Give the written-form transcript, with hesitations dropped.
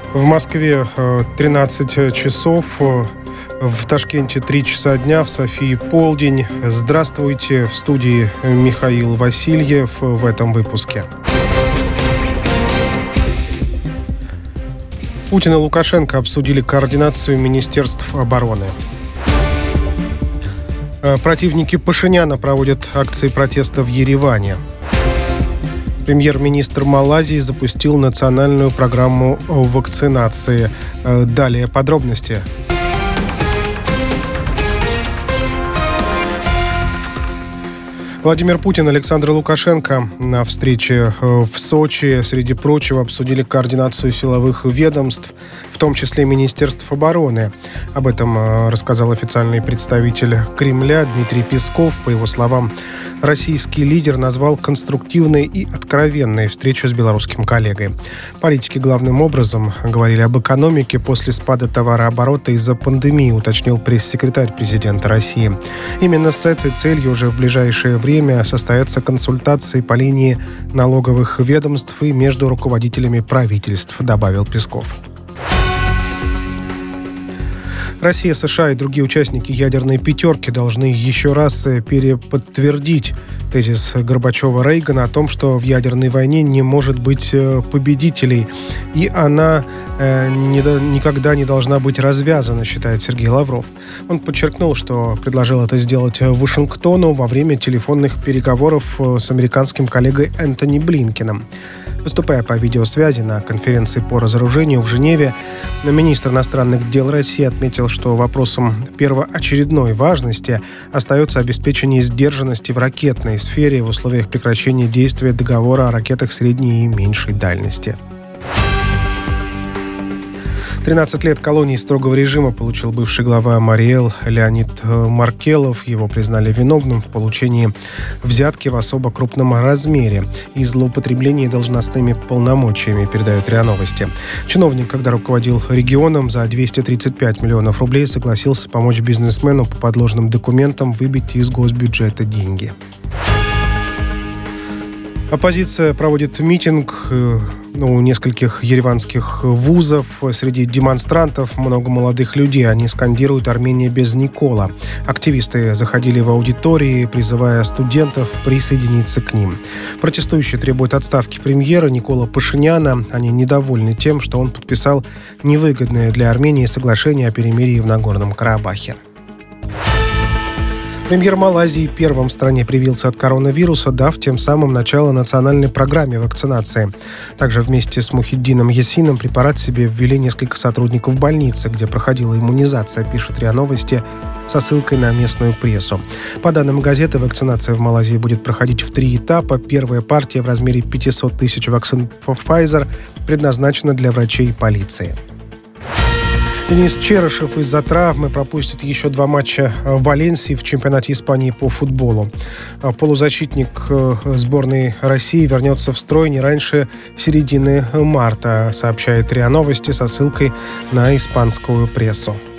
В Москве 13 часов, в Ташкенте 3 часа дня, в Софии полдень. Здравствуйте, в студии Михаил Васильев в этом выпуске. Путин и Лукашенко обсудили координацию министерств обороны. Противники Пашиняна проводят акции протеста в Ереване. Премьер-министр Малайзии запустил национальную программу вакцинации. Далее подробности. Владимир Путин и Александр Лукашенко на встрече в Сочи, среди прочего, обсудили координацию силовых ведомств, в том числе Министерств обороны. Об этом рассказал официальный представитель Кремля Дмитрий Песков. По его словам, российский лидер назвал конструктивной и откровенной встречу с белорусским коллегой. Политики главным образом говорили об экономике после спада товарооборота из-за пандемии, уточнил пресс-секретарь президента России. Именно с этой целью уже в ближайшее время состоятся консультации по линии налоговых ведомств и между руководителями правительств, добавил Песков. Россия, США и другие участники ядерной пятерки должны еще раз переподтвердить тезис Горбачева-Рейгана о том, что в ядерной войне не может быть победителей, и она никогда не должна быть развязана, считает Сергей Лавров. Он подчеркнул, что предложил это сделать Вашингтону во время телефонных переговоров с американским коллегой Энтони Блинкеном. Выступая по видеосвязи на конференции по разоружению в Женеве, министр иностранных дел России отметил, что вопросом первоочередной важности остается обеспечение сдержанности в ракетной сфере в условиях прекращения действия договора о ракетах средней и меньшей дальности. 13 лет колонии строгого режима получил бывший глава Мариэл Леонид Маркелов. Его признали виновным в получении взятки в особо крупном размере и злоупотреблении должностными полномочиями, передают РИА Новости. Чиновник, когда руководил регионом, за 235 миллионов рублей согласился помочь бизнесмену по подложным документам выбить из госбюджета деньги. Оппозиция проводит митинг у нескольких ереванских вузов. Среди демонстрантов много молодых людей. Они скандируют «Армения без Никола». Активисты заходили в аудитории, призывая студентов присоединиться к ним. Протестующие требуют отставки премьера Никола Пашиняна. Они недовольны тем, что он подписал невыгодное для Армении соглашение о перемирии в Нагорном Карабахе. Премьер Малайзии первым в стране привился от коронавируса, дав тем самым начало национальной программе вакцинации. Также вместе с Мухиддином Ясином препарат себе ввели несколько сотрудников больницы, где проходила иммунизация, пишет РИА Новости со ссылкой на местную прессу. По данным газеты, вакцинация в Малайзии будет проходить в 3 этапа. Первая партия в размере 500 тысяч вакцин Pfizer предназначена для врачей и полиции. Денис Черышев из-за травмы пропустит еще 2 матча в Валенсии в чемпионате Испании по футболу. Полузащитник сборной России вернется в строй не раньше середины марта, сообщает РИА Новости со ссылкой на испанскую прессу.